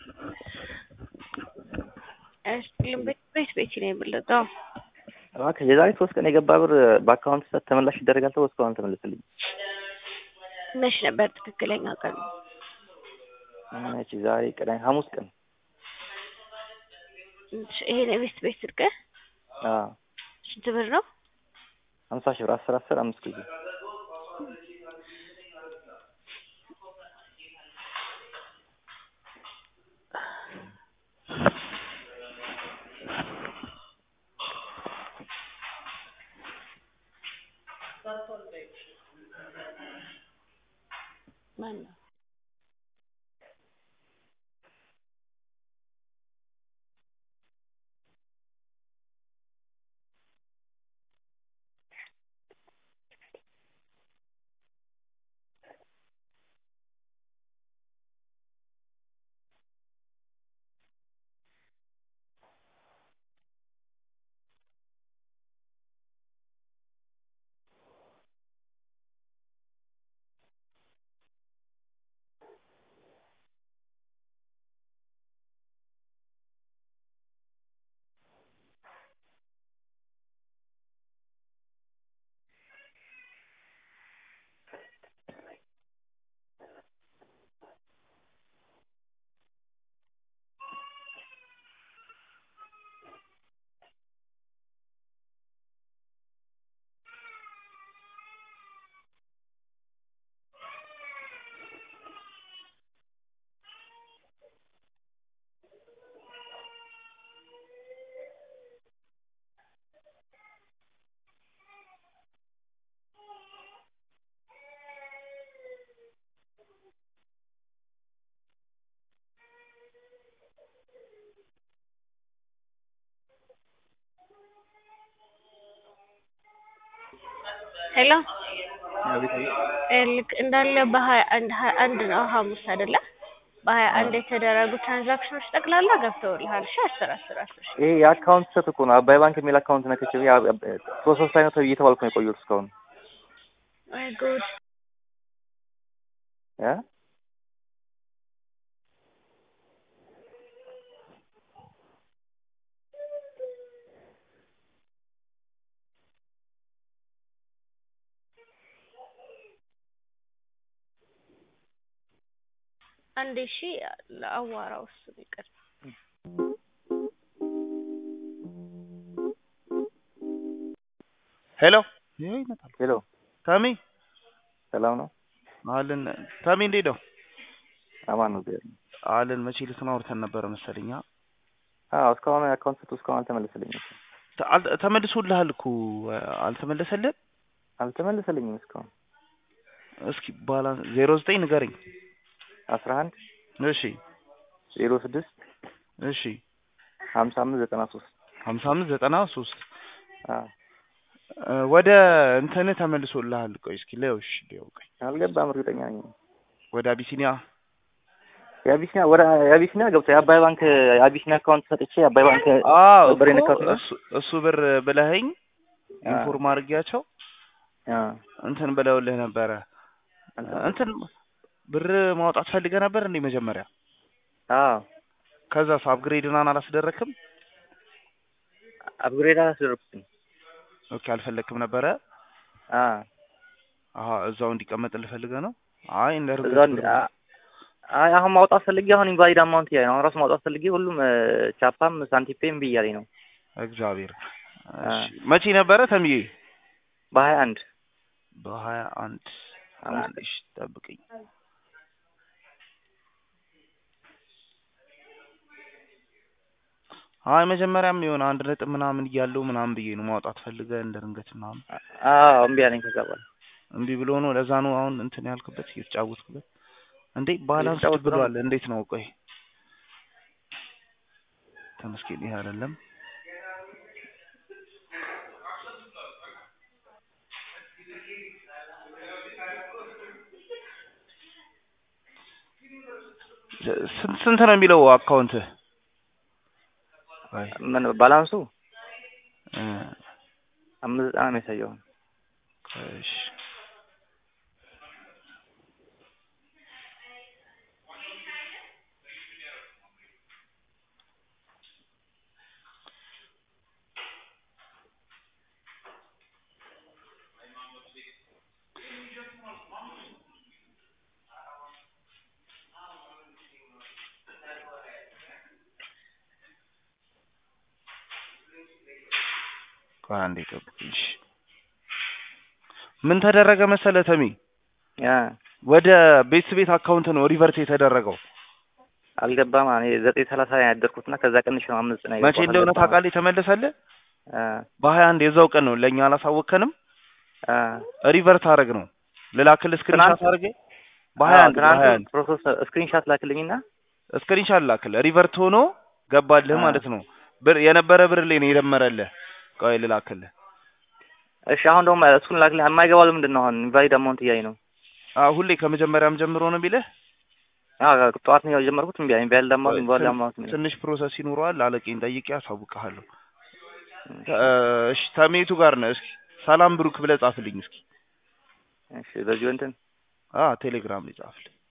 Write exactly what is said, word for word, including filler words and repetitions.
እስኪልም ቤት ቤት ቤት ነው የምልጠው እባክህ የዛሬ ሶስት ቀን የገባ ብር በአካውንት ሰጥ ተመላሽ ይደረጋል ተብሎ እስካሁን ተመለሰልኝ። መች ነበር ትክክለኛ ቀን? መች ዛሬ ቅዳሜ ሐሙስ ቀን። ይሄ ነው ቤት ቤት ስልክ? አዎ። ስንት ብር ነው? ሃምሳ ሺህ ብር አስር አስር አምስት ጊዜ ማን ሄሎ ልክ እንዳለ በሃያ አንድ ሃያ አንድ ነው ሐሙስ አይደለ? በሃያ አንድ የተደረጉ ትራንዛክሽኖች ጠቅላላ ገብተውልሃል። እሺ አስር አስር አስር ይሄ የአካውንት ሰት እኮ ነው። አባይ ባንክ የሚል አካውንት ነከች ያ ፕሮሰስ ላይ ነው እየተባልኩ ነው የቆየሁት እስካሁን። አይ ጉድ ያ አንድ ሺህ ለአዋራው እሱ ይቀር ሄሎ ይሄ ይመጣል። ሄሎ ታሚ ሰላም ነው? አለን ታሚ እንዴት ነው? አማን ነው ዘር አለን መቼ ልስና አውርተን ነበር መሰለኛ። አዎ እስካሁን አካውንት ሰጥ እስካሁን አልተመለሰልኝም። ተመልሶልሃል እኮ አልተመለሰልህም? አልተመለሰልኝም እስካሁን። እስኪ ባላንስ ዜሮ ዘጠኝ ንገረኝ። አስራ አንድ እሺ ዜሮ ስድስት እሺ ሀምሳ አምስት ዘጠና ሶስት ሀምሳ አምስት ዘጠና ሶስት አዎ ወደ እንትን ተመልሶልሃል። ቆይ እስኪ ለውሽ ሊውቀኝ አልገባም እርግጠኛ ነኝ። ወደ አቢሲኒያ የአቢሲኒያ ወደ የአቢሲኒያ ገብቶ የአባይ ባንክ የአቢሲኒያ አካውንት ሰጥቼ የአባይ ባንክ አዎ ብር የነካሁት እሱ እሱ ብር ብለኸኝ ኢንፎርም አድርጊያቸው አዎ እንትን ብለውልህ ነበረ። እንትን ብር ማውጣት ፈልገህ ነበር እንዴ መጀመሪያ? አዎ ከዛስ አፕግሬድናን አላስደረክም? አፕግሬድ አላስደረኩም። ኦኬ አልፈለክም ነበረ? አዎ አሃ እዛው እንዲቀመጥልህ ፈልገህ ነው? አይ እንደርገህ አይ አሁን ማውጣት ፈልጌ አሁን ኢንቫሊድ አማውንት ያይ ነው ራስ ማውጣት ፈልጌ ሁሉም ቻፓም ሳንቲፔም ብያለኝ ነው። እግዚአብሔር እሺ መቼ ነበረ ተምዬ? በሃያ አንድ በሃያ አንድ አንሽ ጠብቀኝ። አይ መጀመሪያም የሆነ አንድ ነጥብ ምናምን እያለው ምናምን ብዬ ነው ማውጣት ፈልገህ እንደርንገት ምናምን። አዎ እምቢ አለኝ። ከዛ በኋላ እምቢ ብሎ ነው ለዛ ነው አሁን እንትን ያልኩበት እየተጫወትኩበት። እንዴ ባላንስ ብሏል እንዴት ነው? ቆይ ተመስገን ይሄ አይደለም ስንት ነው የሚለው አካውንት? አይ ምን ባላንሱ እ አምስት ዘጠና ነው ያሳየው። እሺ ቆይ አንዴ ጠብቅሽ። ምን ተደረገ መሰለ ተሚ ያ ወደ ቤት ቤት አካውንት ነው ሪቨርት የተደረገው። አልገባም። እኔ ዘጠኝ ሰላሳ ያደርኩትና ከዛ ቀንሽ ነው አምስት ነው መቼ እንደሆነ ታውቃለህ? ተመለሰልህ አ በሀያ አንድ የዛው ቀን ነው። ለኛ አላሳወከንም። አ ሪቨርት አረግ ነው ልላክልህ ስክሪንሻት አድርጌ በሀያ አንድ በሀያ አንድ ፕሮሰስ ስክሪንሻት ላክልኝና ስክሪንሻት ላክልህ ሪቨርት ሆኖ ገባልህ ማለት ነው። ብር የነበረ ብር ላይ ነው የደመረልህ። ቆይ ልላክልህ። እሺ አሁን ደግሞ እሱን ላክልኝ። የማይገባው ምንድን ነው? አሁን ኢንቫሊድ አማውንት እያለኝ ነው። አዎ ሁሌ ከመጀመሪያም ጀምሮ ነው ቢልህ። አዎ ጠዋት ነው የጀመርኩት። እምቢ አለኝ። ኢንቫሊድ አማውንት ኢንቫሊድ አማውንት ነው። ትንሽ ፕሮሰስ ይኖረዋል። አለቀኝ ጠይቄ አሳውቅሃለሁ። እሺ ተሜቱ ጋር ነው። እስኪ ሰላም ብሩክ ብለህ ጻፍልኝ እስኪ። እሺ በዚሁ እንትን አዎ ቴሌግራም ላይ ጻፍልኝ።